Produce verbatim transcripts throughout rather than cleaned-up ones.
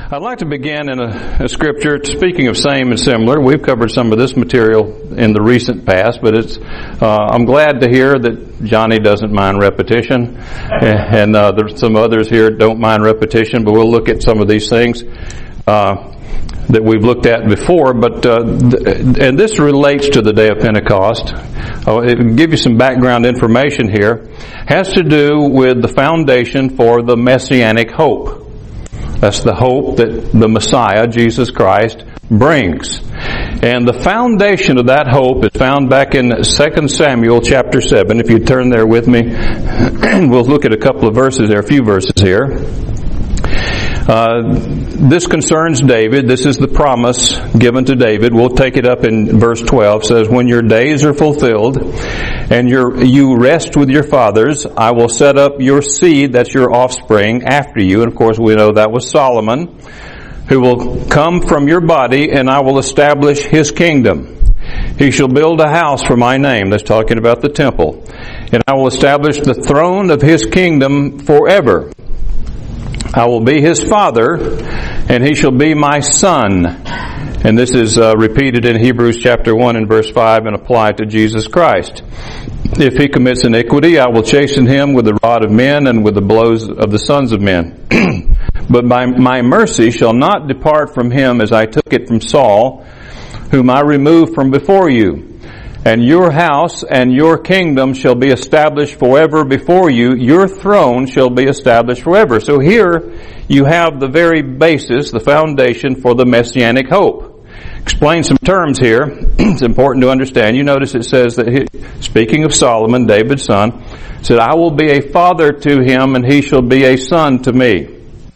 I'd like to begin in a, a scripture. Speaking of same and similar, we've covered some of this material in the recent past, but it's. Uh, I'm glad to hear that Johnny doesn't mind repetition, and, and uh, there's some others here don't mind repetition. But we'll look at some of these things uh, that we've looked at before. But uh, th- and this relates to the day of Pentecost. Uh, it will give you some background information here. Has to do with the foundation for the Messianic hope. That's the hope that the Messiah, Jesus Christ, brings. And the foundation of that hope is found back in Second Samuel chapter seven. If you turn there with me, we'll look at a couple of verses there, a few verses here. Uh, this concerns David. This is the promise given to David. We'll take it up in verse twelve. It says, "When your days are fulfilled and your, you rest with your fathers, I will set up your seed," that's your offspring, "after you." And of course we know that was Solomon, "who will come from your body, and I will establish his kingdom. He shall build a house for my name." That's talking about the temple. "And I will establish the throne of his kingdom forever. I will be his father, and he shall be my son." And this is uh, repeated in Hebrews chapter one and verse five and applied to Jesus Christ. "If he commits iniquity, I will chasten him with the rod of men and with the blows of the sons of men. But my, my mercy shall not depart from him as I took it from Saul, whom I removed from before you. And your house and your kingdom shall be established forever before you. Your throne shall be established forever." So here you have the very basis, the foundation for the Messianic hope. Explain some terms here. It's important to understand. You notice it says that, he, speaking of Solomon, David's son, said, "I will be a father to him, and he shall be a son to me."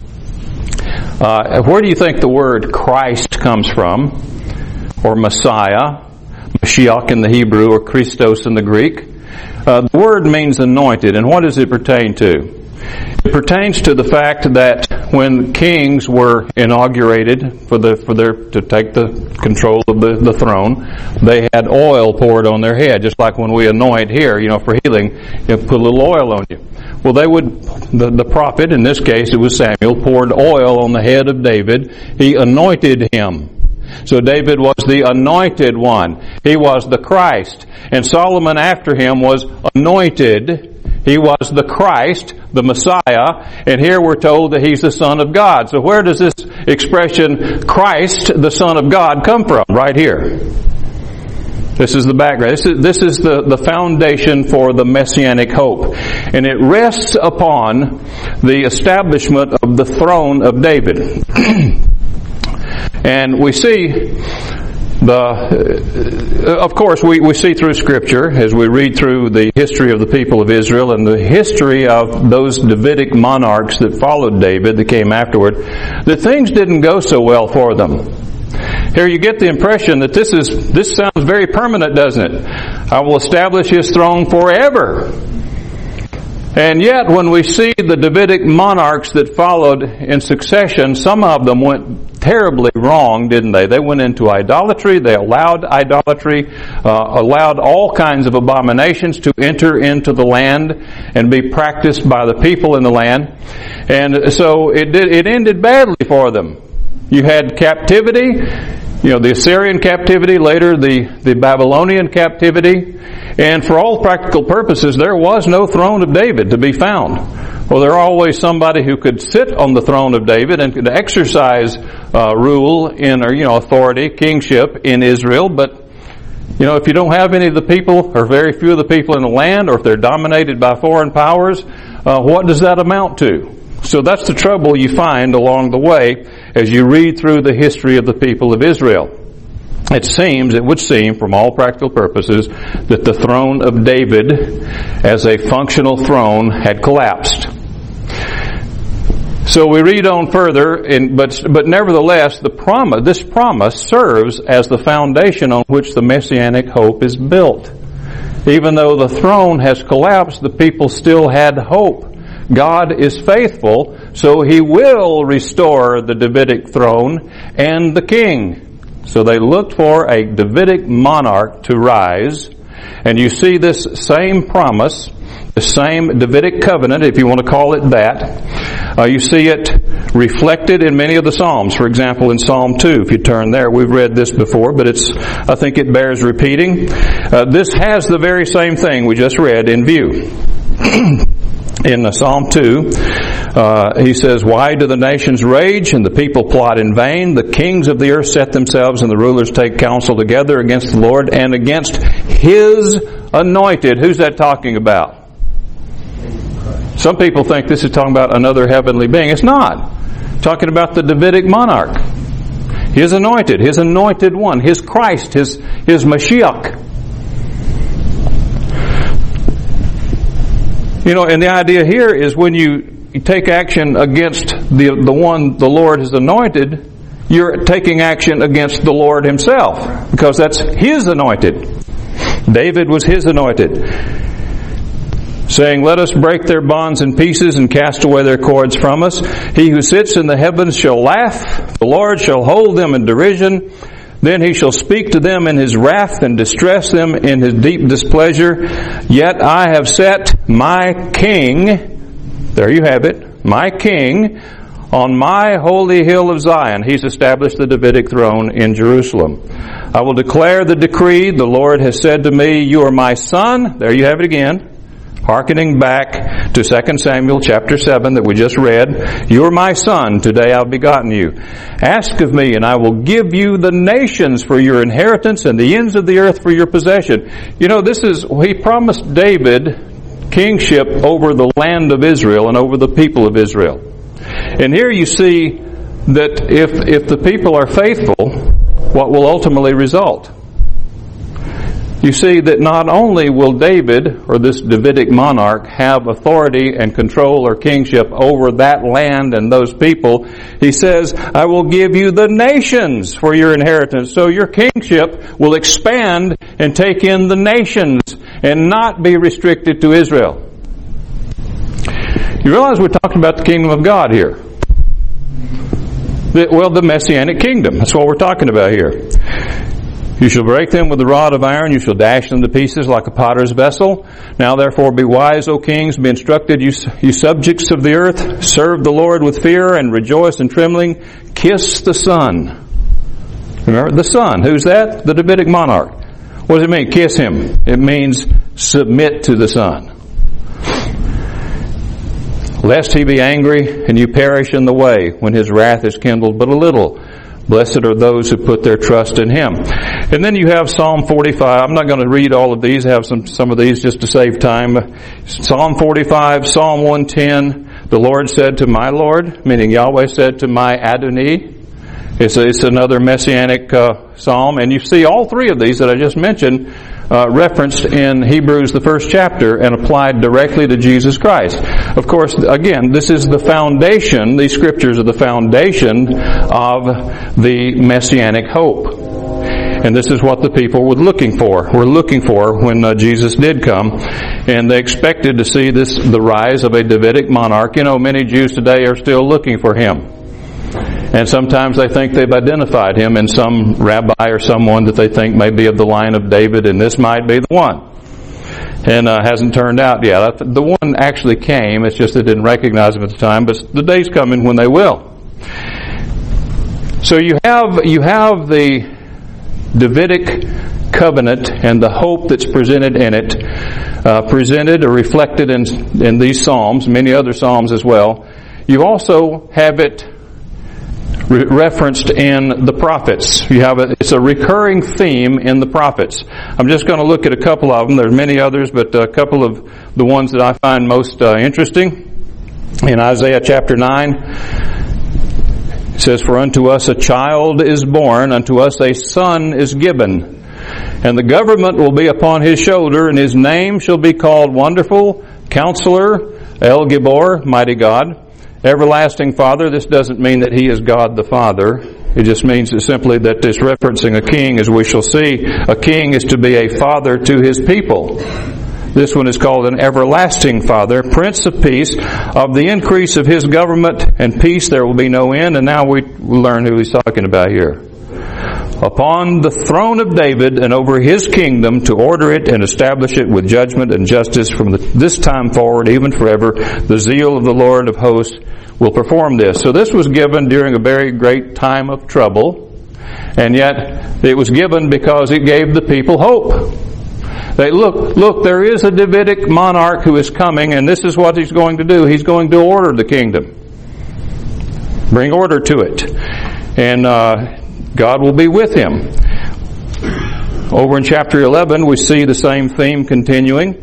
Uh, where do you think the word Christ comes from? Or Messiah? Mashiach in the Hebrew, or Christos in the Greek. Uh, the word means anointed, and what does it pertain to? It pertains to the fact that when kings were inaugurated for the for their to take the control of the, the throne, they had oil poured on their head, just like when we anoint here, you know, for healing, you put a little oil on you. Well, they would the, the prophet, in this case it was Samuel, poured oil on the head of David. He anointed him. So David was the anointed one. He was the Christ. And Solomon after him was anointed. He was the Christ, the Messiah. And here we're told that he's the Son of God. So where does this expression, Christ, the Son of God, come from? Right here. This is the background. This is, this is the, the foundation for the Messianic hope. And it rests upon the establishment of the throne of David. And we see the, of course, we, we see through Scripture, as we read through the history of the people of Israel and the history of those Davidic monarchs that followed David, that came afterward, that things didn't go so well for them. Here you get the impression that this is, this sounds very permanent, doesn't it? "I will establish his throne forever." And yet, when we see the Davidic monarchs that followed in succession, some of them went terribly wrong, didn't they? They went into idolatry. They allowed idolatry, uh, allowed all kinds of abominations to enter into the land and be practiced by the people in the land. And so it did, it ended badly for them. You had captivity, you know, the Assyrian captivity, later the, the Babylonian captivity. And for all practical purposes, there was no throne of David to be found. Well, there always somebody who could sit on the throne of David and could exercise uh, rule in, or, you know, authority, kingship in Israel. But, you know, if you don't have any of the people, or very few of the people in the land, or if they're dominated by foreign powers, uh, what does that amount to? So that's the trouble you find along the way as you read through the history of the people of Israel. It seems, it would seem, from all practical purposes, that the throne of David as a functional throne had collapsed. So we read on further, in, but, but nevertheless, the promise, this promise serves as the foundation on which the Messianic hope is built. Even though the throne has collapsed, the people still had hope. God is faithful, so He will restore the Davidic throne and the king. So they looked for a Davidic monarch to rise, and you see this same promise, the same Davidic covenant, if you want to call it that, Uh, you see it reflected in many of the Psalms. For example, in Psalm two, if you turn there, we've read this before, but it's, I think it bears repeating. Uh, this has the very same thing we just read in view. In Psalm two, uh, he says, "Why do the nations rage and the people plot in vain? The kings of the earth set themselves and the rulers take counsel together against the Lord and against His anointed." Who's that talking about? Some people think this is talking about another heavenly being. It's not. It's talking about the Davidic monarch. His anointed, His anointed one, His Christ, His, His Mashiach. You know, and the idea here is when you take action against the the one the Lord has anointed, you're taking action against the Lord Himself, because that's His anointed. David was His anointed, saying, "Let us break their bonds in pieces and cast away their cords from us. He who sits in the heavens shall laugh. The Lord shall hold them in derision. Then He shall speak to them in His wrath and distress them in His deep displeasure. Yet I have set my King," there you have it, "my King, on my holy hill of Zion." He's established the Davidic throne in Jerusalem. "I will declare the decree. The Lord has said to me, you are my son." There you have it again. Hearkening back to Second Samuel chapter seven that we just read. "You are my son, today I've begotten you. Ask of me, and I will give you the nations for your inheritance and the ends of the earth for your possession." You know, this is, He promised David kingship over the land of Israel and over the people of Israel. And here you see that if, if the people are faithful, what will ultimately result? You see that not only will David, or this Davidic monarch, have authority and control or kingship over that land and those people, he says, "I will give you the nations for your inheritance." So your kingship will expand and take in the nations and not be restricted to Israel. You realize we're talking about the kingdom of God here. The, well, the Messianic kingdom. That's what we're talking about here. "You shall break them with the rod of iron. You shall dash them to pieces like a potter's vessel. Now therefore be wise, O kings. Be instructed, you, you subjects of the earth. Serve the Lord with fear and rejoice in trembling. Kiss the Son." Remember, the Son. Who's that? The Davidic monarch. What does it mean, kiss Him? It means submit to the Son. "Lest He be angry and you perish in the way when His wrath is kindled but a little. Blessed are those who put their trust in Him." And then you have Psalm forty-five. I'm not going to read all of these. I have some, some of these just to save time. Psalm forty-five, Psalm one ten. "The Lord said to my Lord," meaning Yahweh said to my Adonai. It's, a, it's another messianic uh, psalm. And you see all three of these that I just mentioned uh, referenced in Hebrews, the first chapter, and applied directly to Jesus Christ. Of course, again, this is the foundation, these scriptures are the foundation of the messianic hope. And this is what the people were looking for, were looking for when uh, Jesus did come. And they expected to see this, the rise of a Davidic monarch. You know, many Jews today are still looking for Him. And sometimes they think they've identified Him in some rabbi or someone that they think may be of the line of David, and this might be the one. And uh, hasn't turned out yet. The one actually came, it's just they didn't recognize Him at the time, but the day's coming when they will. So you have you have the Davidic covenant and the hope that's presented in it, uh, presented or reflected in, in these Psalms, many other Psalms as well. You also have it re- referenced in the prophets. You have a, it's a recurring theme in the prophets. I'm just going to look at a couple of them. There's many others, but a couple of the ones that I find most uh, interesting. In Isaiah chapter nine, it says, "For unto us a child is born, unto us a son is given, and the government will be upon His shoulder, and His name shall be called Wonderful, Counselor, El Gibor," mighty God, "Everlasting Father." This doesn't mean that He is God the Father. It just means that simply that it's referencing a king, as we shall see. A king is to be a father to his people. This one is called an everlasting Father, Prince of Peace. Of the increase of His government and peace there will be no end. And now we learn who He's talking about here. upon the throne of David and over his kingdom, to order it and establish it with judgment and justice from the, this time forward, even forever. The zeal of the Lord of hosts will perform this. So this was given during a very great time of trouble, and yet it was given because it gave the people hope. They, look, look, there is a Davidic monarch who is coming, and this is what he's going to do. He's going to order the kingdom. Bring order to it. And uh, God will be with him. Over in chapter eleven, we see the same theme continuing.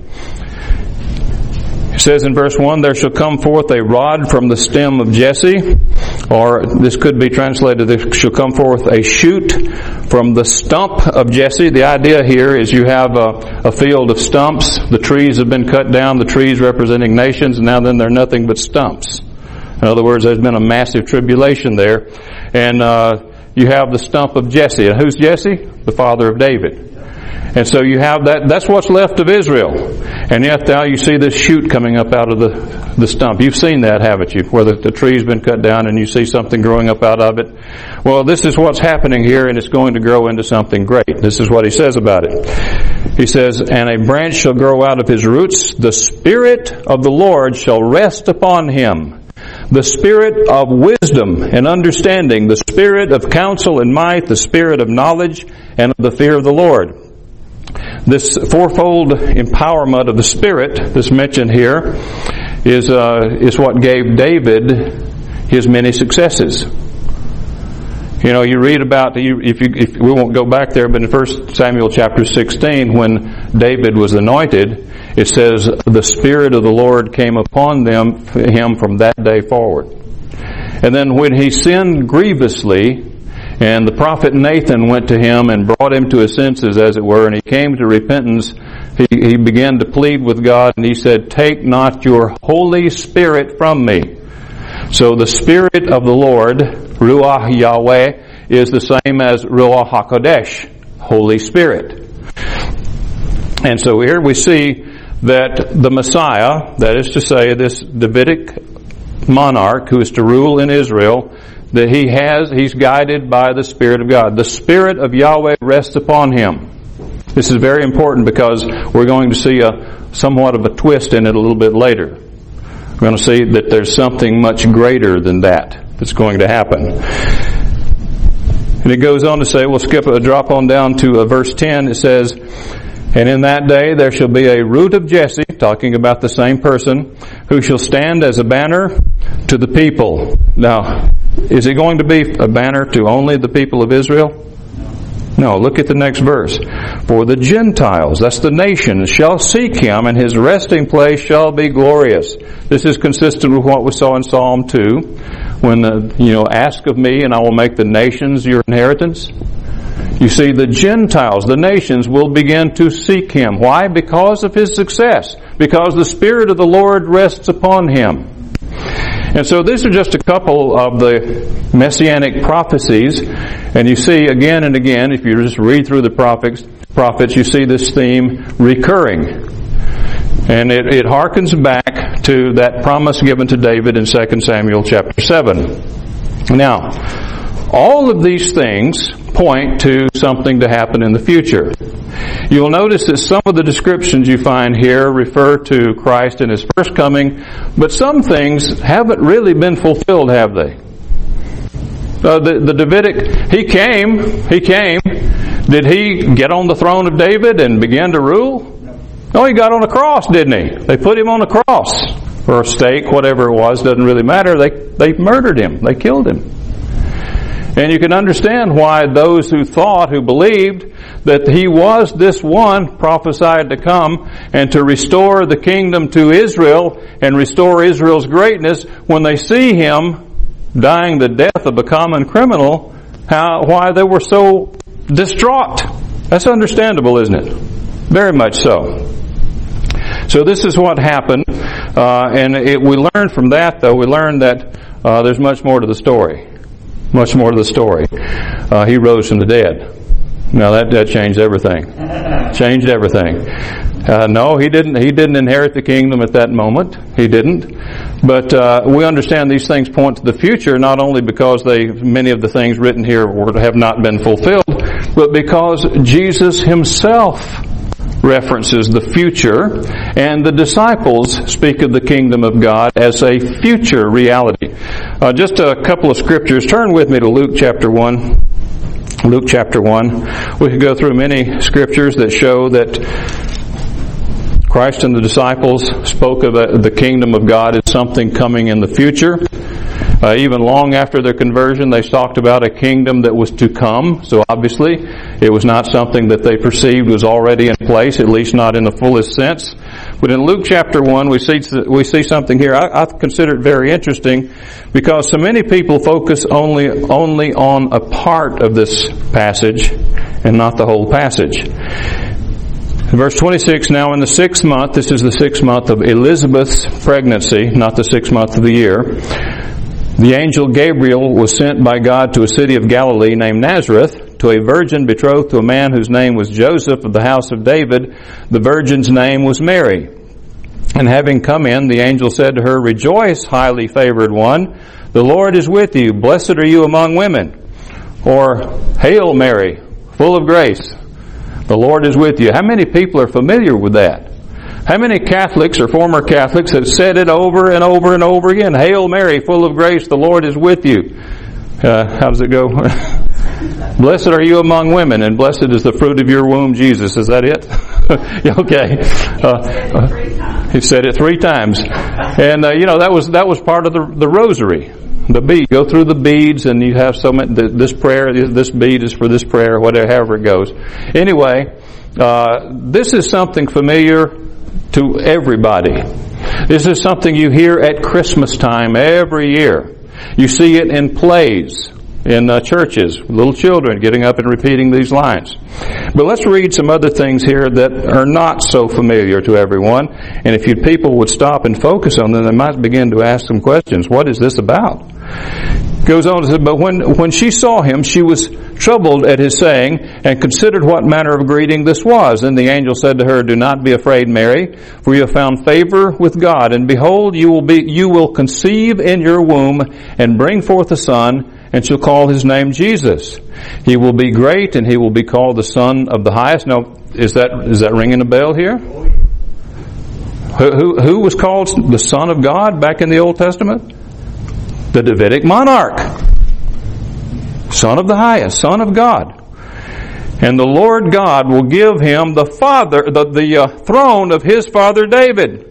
It says in verse one, there shall come forth a rod from the stem of Jesse, or this could be translated, there shall come forth a shoot from the stump of Jesse. The idea here is you have a, a field of stumps. The trees have been cut down, the trees representing nations, and now then they're nothing but stumps. In other words, there's been a massive tribulation there. And uh, you have the stump of Jesse. And who's Jesse? The father of David. And so you have that, that's what's left of Israel. And yet now you see this shoot coming up out of the, the stump. You've seen that, haven't you? Where the, the tree's been cut down and you see something growing up out of it. Well, this is what's happening here, and it's going to grow into something great. This is what he says about it. He says, and a branch shall grow out of his roots. The Spirit of the Lord shall rest upon him. The Spirit of wisdom and understanding, the Spirit of counsel and might, the Spirit of knowledge and of the fear of the Lord. This fourfold empowerment of the Spirit that's mentioned here is uh, is what gave David his many successes. You know, you read about, if you, if we won't go back there, but in First Samuel chapter sixteen, when David was anointed, it says, the Spirit of the Lord came upon them, him from that day forward. And then when he sinned grievously, and the prophet Nathan went to him and brought him to his senses, as it were, and he came to repentance, he, he began to plead with God, and he said, take not your Holy Spirit from me. So the Spirit of the Lord, Ruach Yahweh, is the same as Ruach HaKodesh, Holy Spirit. And so here we see that the Messiah, that is to say this Davidic monarch who is to rule in Israel, that he has, he's guided by the Spirit of God. The Spirit of Yahweh rests upon him. This is very important because we're going to see a somewhat of a twist in it a little bit later. We're going to see that there's something much greater than that that's going to happen. And it goes on to say, we'll skip a drop on down to uh, verse ten. It says, and in that day there shall be a root of Jesse, talking about the same person, who shall stand as a banner to the people. Now, is it going to be a banner to only the people of Israel? No, look at the next verse. For the Gentiles, that's the nations, shall seek him, and his resting place shall be glorious. This is consistent with what we saw in Psalm two, when, the, you know, ask of me, and I will make the nations your inheritance. You see, the Gentiles, the nations, will begin to seek him. Why? Because of his success. Because the Spirit of the Lord rests upon him. And so these are just a couple of the messianic prophecies. And you see again and again, if you just read through the prophets, prophets, you see this theme recurring. And it, it harkens back to that promise given to David in Second Samuel chapter seven. Now, all of these things point to something to happen in the future. You'll notice that some of the descriptions you find here refer to Christ in his first coming, but some things haven't really been fulfilled, have they? Uh, the, the Davidic, he came, he came. Did he get on the throne of David and begin to rule? No, he got on a cross, didn't he? They put him on a cross, or a stake, whatever it was, doesn't really matter. They, they murdered him. They killed him. And you can understand why those who thought, who believed that he was this one prophesied to come and to restore the kingdom to Israel and restore Israel's greatness, when they see him dying the death of a common criminal, how, why they were so distraught. That's understandable, isn't it? Very much so. So this is what happened, uh, and it, we learned from that, though, we learned that uh, there's much more to the story. Much more to the story. Uh, he rose from the dead. Now that, that changed everything. Changed everything. Uh, no, he didn't. He didn't inherit the kingdom at that moment. He didn't. But uh, we understand these things point to the future, not only because they many of the things written here were, have not been fulfilled, but because Jesus himself references the future, and the disciples speak of the kingdom of God as a future reality. Uh, just a couple of scriptures. Turn with me to Luke chapter one. Luke chapter one. We could go through many scriptures that show that Christ and the disciples spoke of the kingdom of God as something coming in the future. Uh, even long after their conversion, they talked about a kingdom that was to come. So obviously, it was not something that they perceived was already in place, at least not in the fullest sense. But in Luke chapter one, we see we see something here I, I consider it very interesting, because so many people focus only only on a part of this passage and not the whole passage. In verse twenty-six, now in the sixth month, this is the sixth month of Elizabeth's pregnancy, not the sixth month of the year, the angel Gabriel was sent by God to a city of Galilee named Nazareth, to a virgin betrothed to a man whose name was Joseph of the house of David. The virgin's name was Mary. And having come in, the angel said to her, "Rejoice, highly favored one, the Lord is with you. Blessed are you among women." Or, "Hail Mary, full of grace, the Lord is with you." How many people are familiar with that? How many Catholics or former Catholics have said it over and over and over again? "Hail Mary, full of grace, the Lord is with you." Uh, how does it go? "Blessed are you among women, and blessed is the fruit of your womb, Jesus." Is that it? Okay. Uh, uh, he said it three times. And, uh, you know, that was that was part of the, the rosary. The bead. Go through the beads, and you have so many, this prayer, this bead is for this prayer, whatever, however it goes. Anyway, uh, this is something familiar to everybody. This is something you hear at Christmas time every year. You see it in plays, in uh, churches, little children getting up and repeating these lines. But let's read some other things here that are not so familiar to everyone. And if you people would stop and focus on them, they might begin to ask some questions. What is this about? Goes on to say, "But when, when she saw him, she was troubled at his saying, and considered what manner of greeting this was. And the angel said to her, 'Do not be afraid, Mary, for you have found favor with God. And behold, you will be, you will conceive in your womb, and bring forth a son, and shall call his name Jesus. He will be great, and he will be called the Son of the Highest.'" Now, is that is that ringing a bell here? Who, who, who was called the Son of God back in the Old Testament? The Davidic monarch. Son of the Highest, Son of God. "And the Lord God will give him the father, the, the uh, throne of his father David."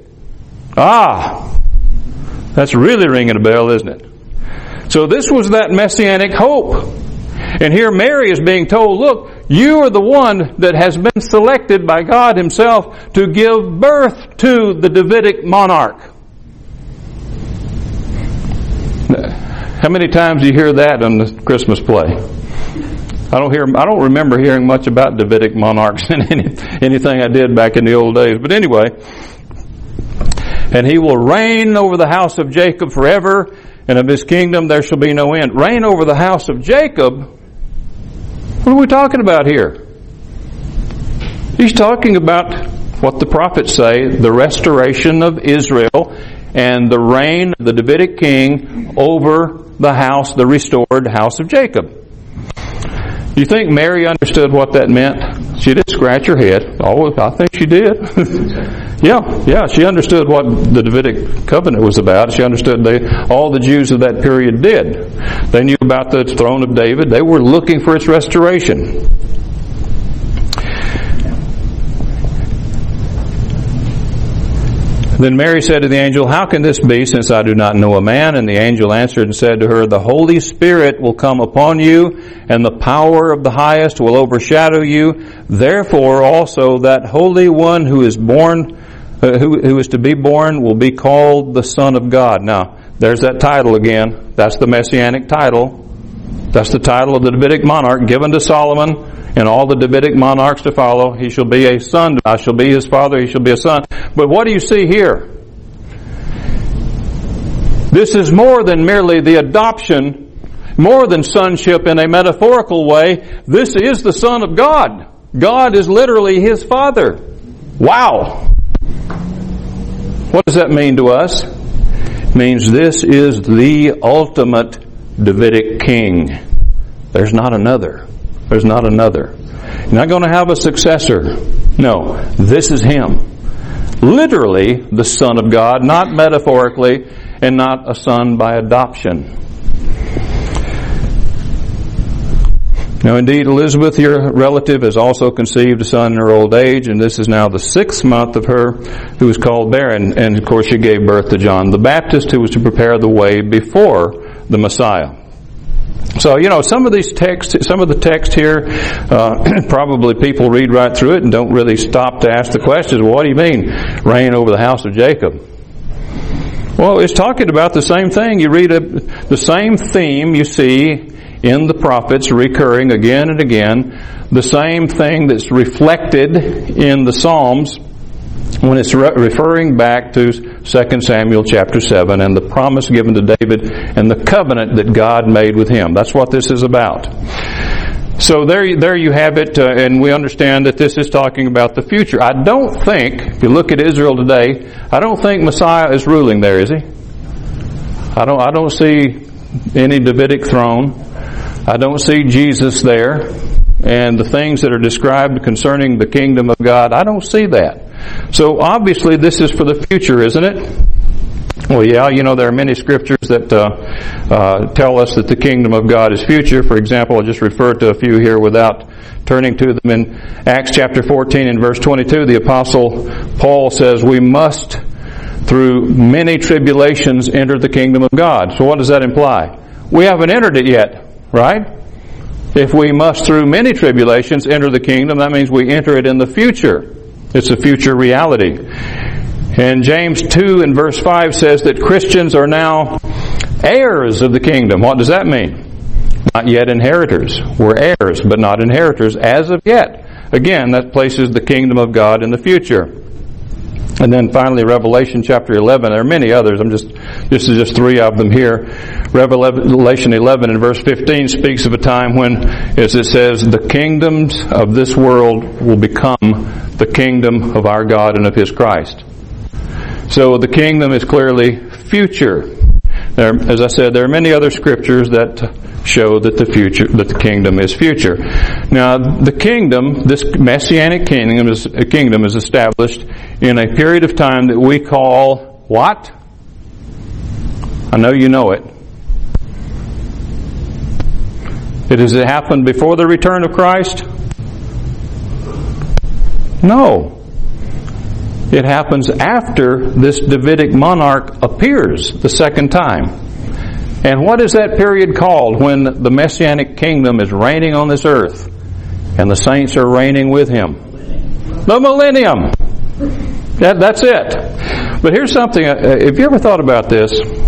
Ah, that's really ringing a bell, isn't it? So this was that messianic hope. And here Mary is being told, look, you are the one that has been selected by God himself to give birth to the Davidic monarch. How many times do you hear that on the Christmas play? I don't hear. I don't remember hearing much about Davidic monarchs in any, anything I did back in the old days. But anyway, "And he will reign over the house of Jacob forever, and of his kingdom there shall be no end." Reign over the house of Jacob? What are we talking about here? He's talking about what the prophets say, the restoration of Israel and the reign of the Davidic king over the house, the restored house of Jacob. You think Mary understood what that meant? She did scratch her head. Oh, I think she did. yeah, yeah, she understood what the Davidic covenant was about. She understood they, all the Jews of that period did. They knew about the throne of David. They were looking for its restoration. Then Mary said to the angel, "How can this be, since I do not know a man?" And the angel answered and said to her, "The Holy Spirit will come upon you, and the power of the Highest will overshadow you. Therefore also that Holy One who is born, uh, who, who is to be born, will be called the Son of God." Now, there's that title again. That's the Messianic title. That's the title of the Davidic monarch given to Solomon and all the Davidic monarchs to follow. He shall be a son. I shall be his father. He shall be a son. But what do you see here? This is more than merely the adoption, more than sonship in a metaphorical way. This is the Son of God. God is literally his Father. Wow! What does that mean to us? It means this is the ultimate Davidic king. There's not another. There's not another. You're not going to have a successor. No, this is Him. Literally the Son of God, not metaphorically, and not a son by adoption. Now indeed, Elizabeth, your relative, has also conceived a son in her old age, and this is now the sixth month of her who is called barren. And of course she gave birth to John the Baptist, who was to prepare the way before the Messiah. So, you know, some of these texts, some of the text here, uh, probably people read right through it and don't really stop to ask the questions, well, what do you mean, reign over the house of Jacob? Well, it's talking about the same thing. You read a, the same theme you see in the prophets recurring again and again, the same thing that's reflected in the Psalms when it's re- referring back to Second Samuel chapter seven and the promise given to David and the covenant that God made with him. That's what this is about. So there, there you have it, uh, and we understand that this is talking about the future. I don't think, if you look at Israel today, I don't think Messiah is ruling there, is he? I don't, I don't see any Davidic throne. I don't see Jesus there. And the things that are described concerning the kingdom of God, I don't see that. So obviously this is for the future, isn't it? Well, yeah, you know, there are many scriptures that uh, uh, tell us that the kingdom of God is future. For example, I'll just refer to a few here without turning to them. In Acts chapter fourteen and verse twenty-two, the Apostle Paul says, we must, through many tribulations, enter the kingdom of God. So what does that imply? We haven't entered it yet, right? If we must, through many tribulations, enter the kingdom, that means we enter it in the future. It's a future reality. And James two and verse five says that Christians are now heirs of the kingdom. What does that mean? Not yet inheritors. We're heirs, but not inheritors as of yet. Again, that places the kingdom of God in the future. And then finally, Revelation chapter eleven. There are many others. I'm just, this is just three of them here. Revelation eleven and verse fifteen speaks of a time when, as it says, the kingdoms of this world will become the kingdom of our God and of His Christ. So the kingdom is clearly future. There, as I said, there are many other scriptures that show that the future, that the kingdom is future. Now, the kingdom, this messianic kingdom is, kingdom is established in a period of time that we call what? I know you know it. It has it happened before the return of Christ? No. It happens after this Davidic monarch appears the second time. And what is that period called when the Messianic kingdom is reigning on this earth and the saints are reigning with Him? The millennium. That, that's it. But here's something, have you ever thought about this?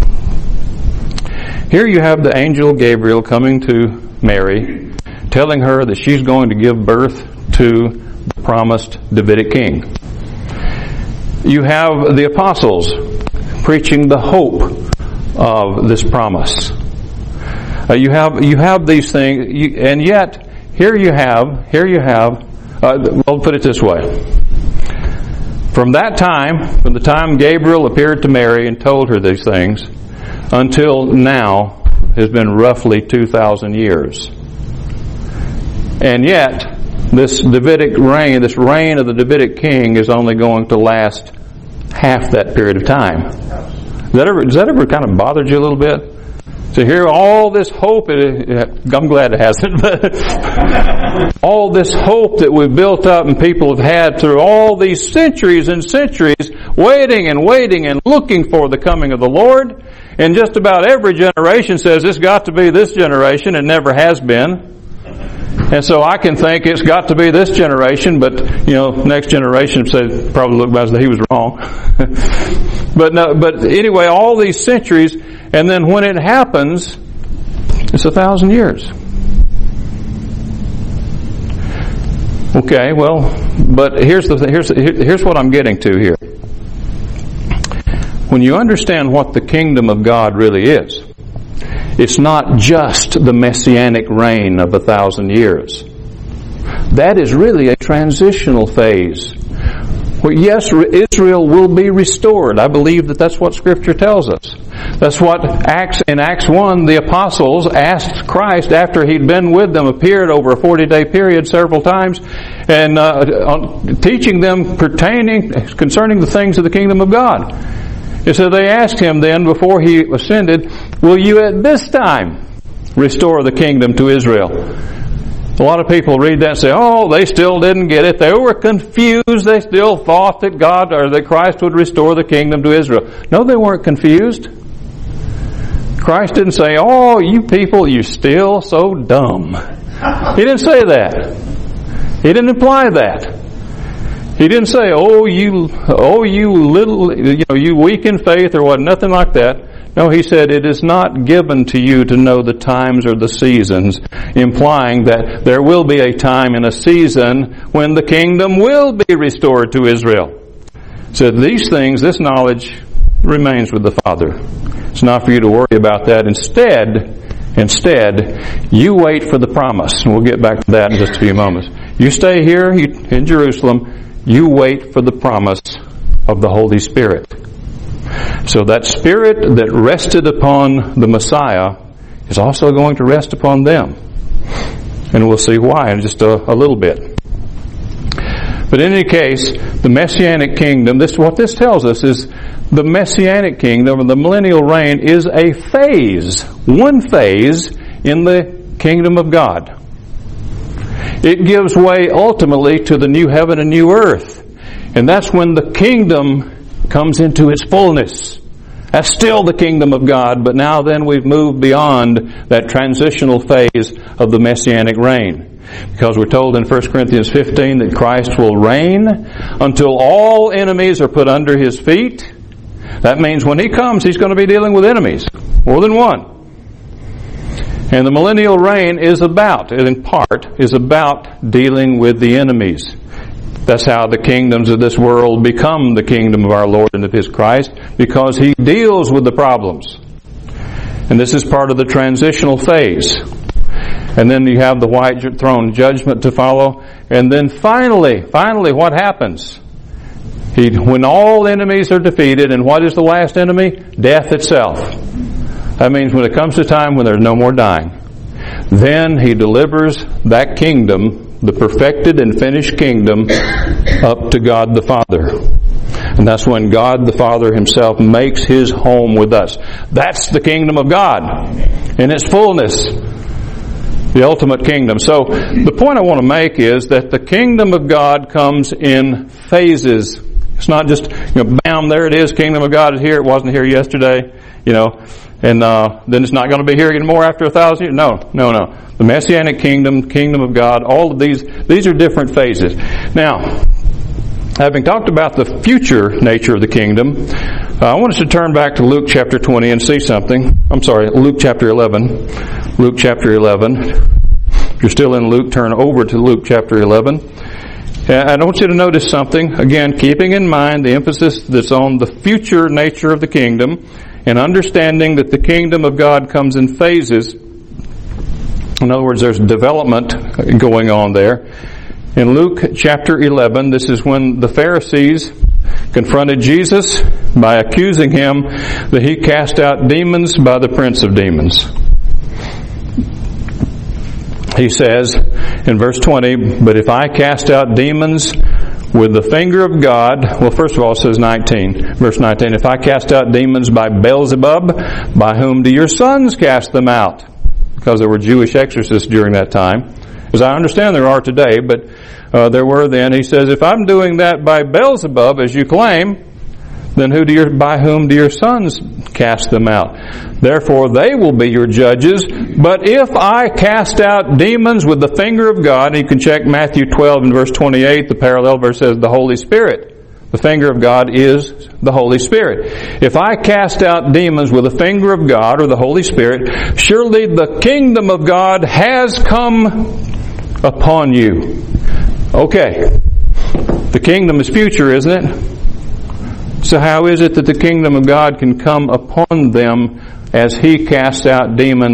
Here you have the angel Gabriel coming to Mary, telling her that she's going to give birth to the promised Davidic king. You have the apostles preaching the hope of this promise. Uh, you have you have these things, you, and yet here you have here you have. Uh, I'll put it this way: from that time, from the time Gabriel appeared to Mary and told her these things, until now, has been roughly two thousand years, and yet this Davidic reign, this reign of the Davidic king, is only going to last half that period of time. Does that ever, does that ever kind of bothered you a little bit? To hear all this hope, I'm glad it hasn't, but all this hope that we've built up and people have had through all these centuries and centuries, waiting and waiting and looking for the coming of the Lord. And just about every generation says it's got to be this generation. It never has been. And so I can think it's got to be this generation, but, you know, next generation said, probably look back and say he was wrong. but no, but anyway, all these centuries, and then when it happens, it's a thousand years. Okay, well, but here's the here's here's what I'm getting to here. When you understand what the kingdom of God really is, it's not just the messianic reign of a thousand years. That is really a transitional phase Well, yes, Israel will be restored. I believe that that's what Scripture tells us. That's what Acts in Acts one, the apostles asked Christ after he'd been with them, appeared over a forty-day period several times, and uh, teaching them pertaining, concerning the things of the kingdom of God. And so they asked him then, before he ascended, will you at this time restore the kingdom to Israel? A lot of people read that and say, oh, they still didn't get it. They were confused. They still thought that God or that Christ would restore the kingdom to Israel. No, they weren't confused. Christ didn't say, oh, you people, you're still so dumb. He didn't say that. He didn't imply that. He didn't say, oh, you, oh, you little, you know, you weak in faith or what, nothing like that. No, he said, it is not given to you to know the times or the seasons, implying that there will be a time and a season when the kingdom will be restored to Israel. So these things, this knowledge remains with the Father. It's not for you to worry about that. Instead, instead, you wait for the promise. And we'll get back to that in just a few moments. You stay here in Jerusalem, you wait for the promise of the Holy Spirit. So that Spirit that rested upon the Messiah is also going to rest upon them. And we'll see why in just a, a little bit. But in any case, the Messianic kingdom, this what this tells us is the Messianic kingdom, or the millennial reign, is a phase, one phase in the kingdom of God. It gives way ultimately to the new heaven and new earth. And that's when the kingdom comes into its fullness. That's still the kingdom of God, but now then we've moved beyond that transitional phase of the Messianic reign. Because we're told in First Corinthians fifteen that Christ will reign until all enemies are put under His feet. That means when He comes, He's going to be dealing with enemies. More than one. And the millennial reign is about, in part, is about dealing with the enemies. That's how the kingdoms of this world become the kingdom of our Lord and of His Christ, because He deals with the problems. And this is part of the transitional phase. And then you have the white throne judgment to follow. And then finally, finally what happens? He, when all enemies are defeated, and what is the last enemy? Death itself. That means when it comes to time when there's no more dying, then He delivers that kingdom, the perfected and finished kingdom, up to God the Father. And that's when God the Father Himself makes His home with us. That's the kingdom of God in its fullness, the ultimate kingdom. So the point I want to make is that the kingdom of God comes in phases. It's not just, you know, bam, there it is, kingdom of God is here. It wasn't here yesterday, you know, and uh, then it's not going to be here anymore after a thousand years. No, no, no. The Messianic kingdom, kingdom of God, all of these, these are different phases. Now, having talked about the future nature of the kingdom, uh, I want us to turn back to Luke chapter twenty and see something. I'm sorry, Luke chapter eleven. Luke chapter eleven. If you're still in Luke, turn over to Luke chapter eleven. And I want you to notice something, again, keeping in mind the emphasis that's on the future nature of the kingdom, and understanding that the kingdom of God comes in phases. In other words, there's development going on there. In Luke chapter eleven, this is when the Pharisees confronted Jesus by accusing Him that He cast out demons by the prince of demons. He says in verse twenty, but if I cast out demons with the finger of God, well, first of all, it says nineteen, verse nineteen, if I cast out demons by Beelzebub, by whom do your sons cast them out? Because there were Jewish exorcists during that time. As I understand there are today, but uh, there were then. He says, if I'm doing that by Beelzebub, as you claim, then who do your, by whom do your sons cast them out? Therefore they will be your judges. But if I cast out demons with the finger of God, and you can check Matthew twelve and verse twenty-eight, the parallel verse says the Holy Spirit. The finger of God is the Holy Spirit. If I cast out demons with the finger of God, or the Holy Spirit, surely the kingdom of God has come upon you. Okay. The kingdom is future, isn't it? So how is it that the kingdom of God can come upon them as He casts out demons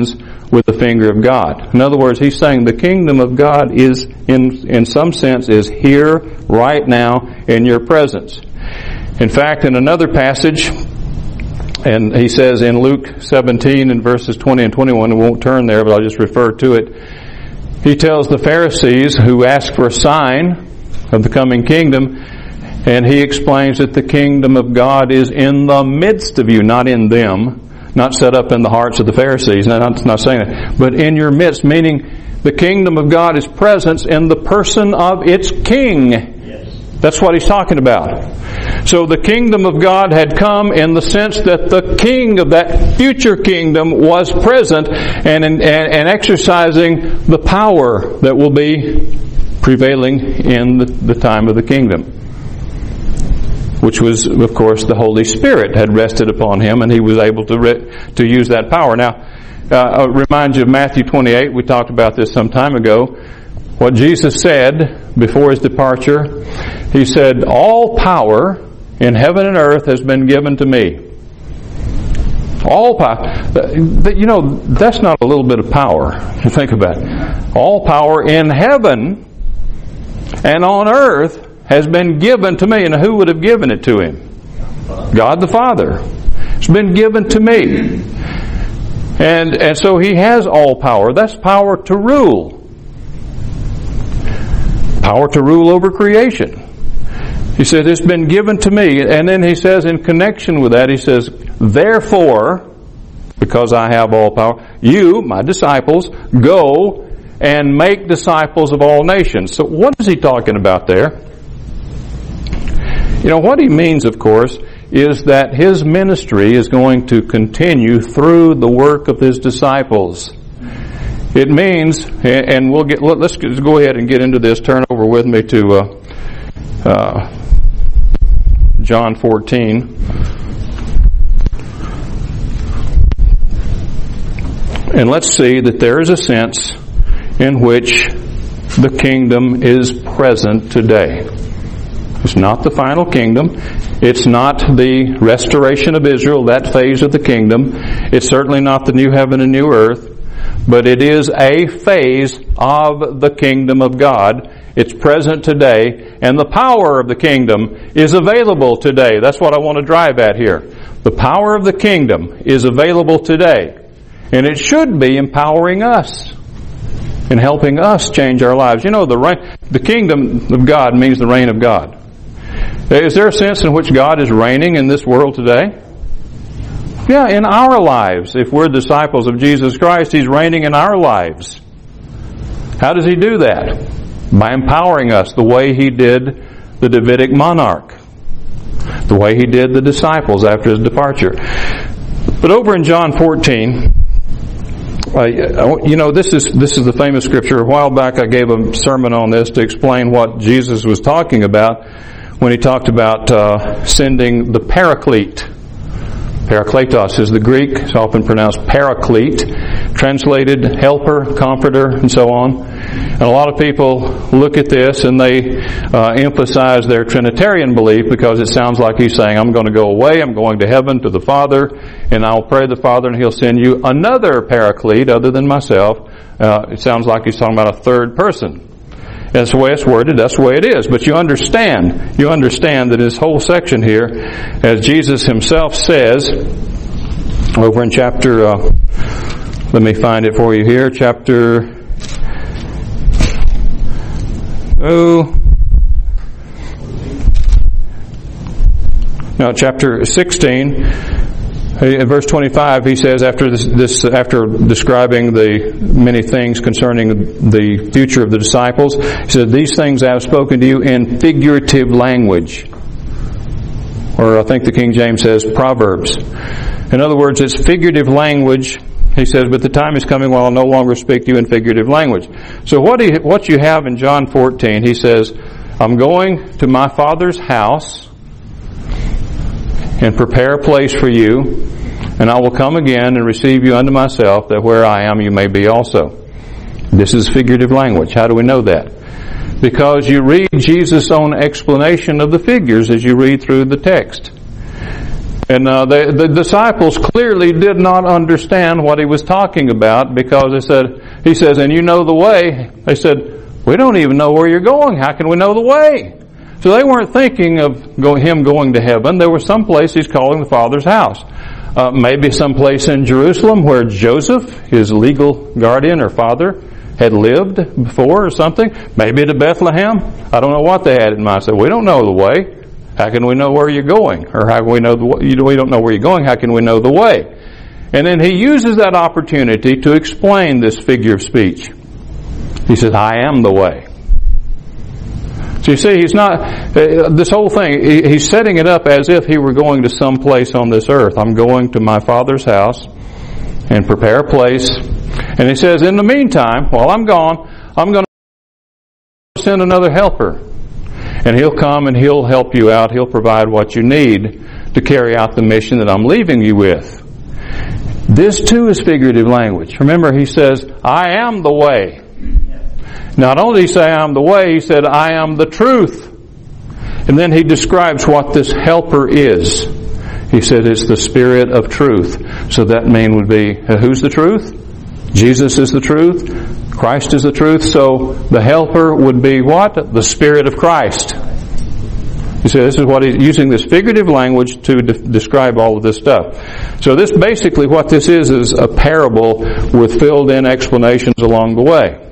with the finger of God. In other words, he's saying the kingdom of God is, in, in some sense, is here, right now, in your presence. In fact, in another passage, and he says in Luke seventeen in verses twenty and twenty-one, I won't turn there, but I'll just refer to it. He tells the Pharisees who ask for a sign of the coming kingdom, and he explains that the kingdom of God is in the midst of you, not in them, not set up in the hearts of the Pharisees. No, not, not saying that, but in your midst, meaning the kingdom of God is present in the person of its king. Yes. That's what he's talking about. So the kingdom of God had come in the sense that the king of that future kingdom was present and, and, and exercising the power that will be prevailing in the, the time of the kingdom, which was, of course, the Holy Spirit had rested upon him, and he was able to re- to use that power. Now, uh, I'll remind you of Matthew twenty-eight. We talked about this some time ago. What Jesus said before his departure, he said, "All power in heaven and earth has been given to me." All power. You know, that's not a little bit of power, if you think about it. All power in heaven and on earth has been given to me. And who would have given it to him? God the Father. It's been given to me. And, and so he has all power. That's power to rule. Power to rule over creation. He said, it's been given to me. And then he says, in connection with that, he says, therefore, because I have all power, you, my disciples, go and make disciples of all nations. So what is he talking about there? You know, what he means, of course, is that his ministry is going to continue through the work of his disciples. It means, and we'll get, let's go ahead and get into this. Turn over with me to uh, uh, John fourteen. And let's see that there is a sense in which the kingdom is present today. It's not the final kingdom. It's not the restoration of Israel, that phase of the kingdom. It's certainly not the new heaven and new earth. But it is a phase of the kingdom of God. It's present today. And the power of the kingdom is available today. That's what I want to drive at here. The power of the kingdom is available today. And it should be empowering us and helping us change our lives. You know, the reign, the kingdom of God means the reign of God. Is there a sense in which God is reigning in this world today? Yeah, in our lives. If we're disciples of Jesus Christ, He's reigning in our lives. How does He do that? By empowering us the way He did the Davidic monarch, the way He did the disciples after His departure. But over in John fourteen, uh, you know, this is this is the famous scripture. A while back I gave a sermon on this to explain what Jesus was talking about when He talked about uh, sending the Paraclete. Parakletos is the Greek. It's often pronounced Paraclete, translated helper, comforter, and so on. And a lot of people look at this and they uh, emphasize their Trinitarian belief because it sounds like He's saying, I'm going to go away, I'm going to heaven to the Father, and I'll pray the Father and He'll send you another Paraclete other than myself. Uh, it sounds like He's talking about a third person. That's the way it's worded, that's the way it is. But you understand, you understand that this whole section here, as Jesus Himself says, over in chapter, uh, let me find it for you here, chapter, oh, no, chapter sixteen, in verse twenty-five, He says, after this, this, after describing the many things concerning the future of the disciples, He said, these things I have spoken to you in figurative language. Or I think the King James says proverbs. In other words, it's figurative language. He says, but the time is coming when I'll no longer speak to you in figurative language. So what, he, what you have in John fourteen, He says, I'm going to my Father's house and prepare a place for you, and I will come again and receive you unto myself, that where I am you may be also. This is figurative language. How do we know that? Because you read Jesus' own explanation of the figures as you read through the text. And uh, the, the disciples clearly did not understand what he was talking about, because they said, he says, and you know the way. They said, we don't even know where you're going. How can we know the way? So they weren't thinking of go, him going to heaven. There was some place he's calling the Father's house. Uh, maybe some place in Jerusalem where Joseph, his legal guardian or father, had lived before or something. Maybe to Bethlehem. I don't know what they had in mind. So we don't know the way. How can we know where you're going? Or how can we know the way? We don't know where you're going. How can we know the way? And then he uses that opportunity to explain this figure of speech. He says, I am the way. So you see, he's not, uh, this whole thing, he, he's setting it up as if he were going to some place on this earth. I'm going to my Father's house and prepare a place. And he says, in the meantime, while I'm gone, I'm going to send another helper. And he'll come and he'll help you out. He'll provide what you need to carry out the mission that I'm leaving you with. This too is figurative language. Remember, he says, I am the way. Not only did he say I am the way, he said, I am the truth. And then he describes what this helper is. He said it's the Spirit of truth. So that mean would be, who's the truth? Jesus is the truth. Christ is the truth. So the helper would be what? The Spirit of Christ. He said this is what he's using, this figurative language to de- describe all of this stuff. So this basically what this is is a parable with filled in explanations along the way.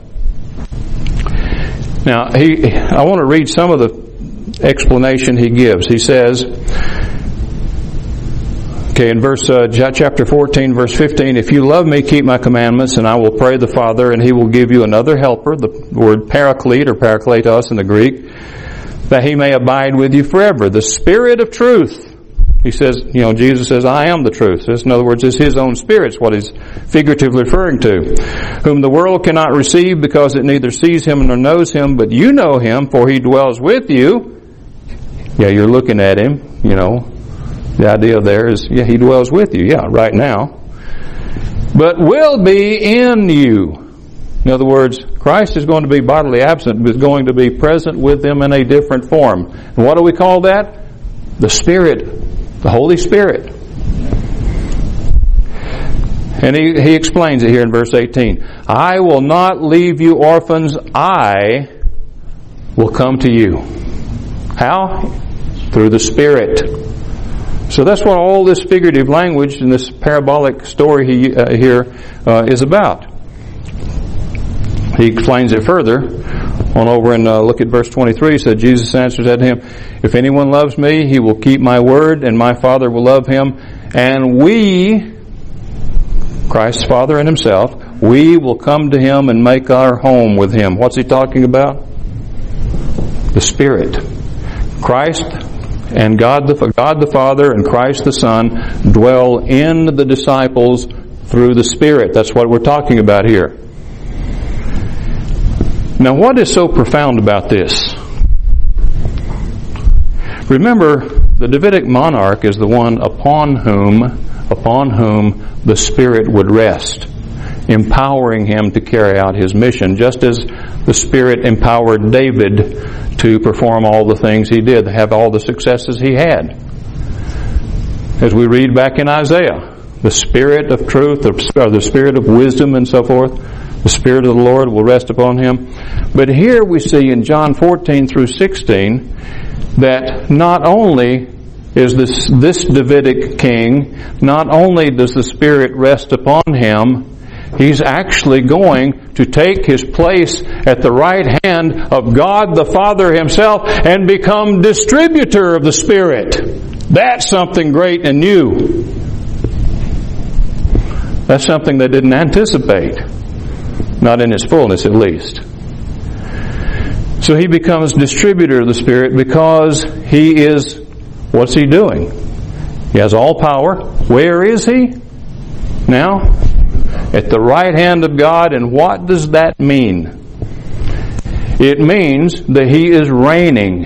Now, he, I want to read some of the explanation he gives. He says, okay, in verse uh, chapter fourteen, verse fifteen, if you love me, keep my commandments, and I will pray the Father, and he will give you another helper, the word paraclete or parakletos in the Greek, that he may abide with you forever. The Spirit of truth. He says, you know, Jesus says, I am the truth. So in other words, it's his own Spirit. It's what he's figuratively referring to. Whom the world cannot receive because it neither sees him nor knows him, but you know him, for he dwells with you. Yeah, you're looking at him, you know. The idea there is, yeah, he dwells with you. Yeah, right now. But will be in you. In other words, Christ is going to be bodily absent, but is going to be present with them in a different form. And what do we call that? The Spirit. The Holy Spirit. And he, he explains it here in verse eighteen. I will not leave you orphans. I will come to you. How? Through the Spirit. So that's what all this figurative language and this parabolic story he, uh, here uh, is about. He explains it further. On over and uh, look at verse twenty-three. He said, Jesus answered said to him, if anyone loves me, he will keep my word, and my Father will love him. And we, Christ's Father and himself, we will come to him and make our home with him. What's he talking about? The Spirit. Christ and God the, God the Father and Christ the Son dwell in the disciples through the Spirit. That's what we're talking about here. Now, what is so profound about this? Remember, the Davidic monarch is the one upon whom, upon whom the Spirit would rest, empowering him to carry out his mission, just as the Spirit empowered David to perform all the things he did, have all the successes he had. As we read back in Isaiah, the Spirit of truth, or the Spirit of wisdom and so forth, the Spirit of the Lord will rest upon him. But here we see in John fourteen through sixteen that not only is this, this Davidic king, not only does the Spirit rest upon him, he's actually going to take his place at the right hand of God the Father himself and become distributor of the Spirit. That's something great and new. That's something they didn't anticipate. Not in its fullness, at least. So he becomes distributor of the Spirit because he is, what's he doing? He has all power. Where is he? Now? At the right hand of God. And what does that mean? It means that he is reigning.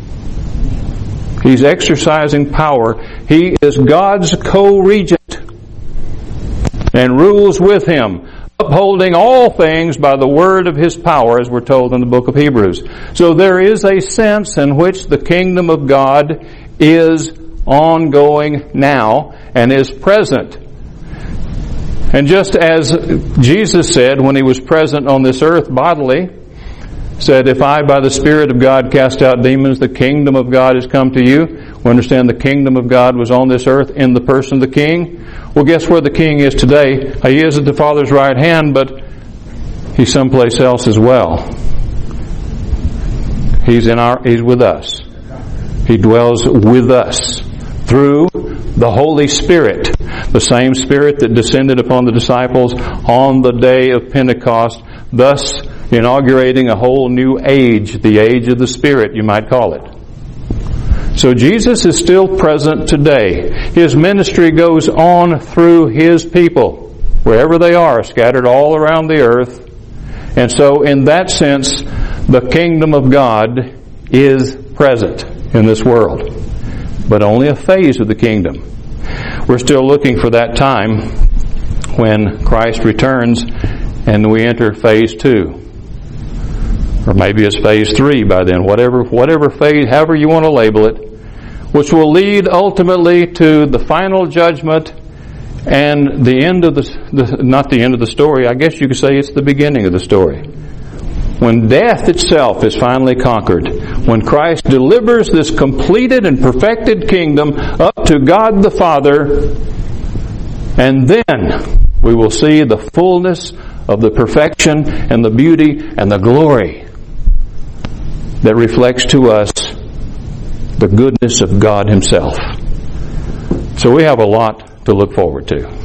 He's exercising power. He is God's co-regent and rules with him, upholding all things by the word of his power, as we're told in the book of Hebrews. So there is a sense in which the kingdom of God is ongoing now, and is present. And just as Jesus said when He was present on this earth bodily, said, if I by the Spirit of God cast out demons, the kingdom of God has come to you. We understand the kingdom of God was on this earth in the person of the King. Well, guess where the King is today? He is at the Father's right hand, but He's someplace else as well. He's in our, He's with us. He dwells with us through the Holy Spirit, the same Spirit that descended upon the disciples on the day of Pentecost, thus inaugurating a whole new age, the age of the Spirit, you might call it. So Jesus is still present today. His ministry goes on through His people, wherever they are, scattered all around the earth. And so in that sense, the kingdom of God is present in this world, but only a phase of the kingdom. We're still looking for that time when Christ returns and we enter phase two. Or maybe it's phase three by then, whatever whatever phase, however you want to label it, which will lead ultimately to the final judgment and the end of the, the not the end of the story, I guess you could say it's the beginning of the story. When death itself is finally conquered, when Christ delivers this completed and perfected kingdom up to God the Father, and then we will see the fullness of the perfection and the beauty and the glory that reflects to us the goodness of God Himself. So we have a lot to look forward to.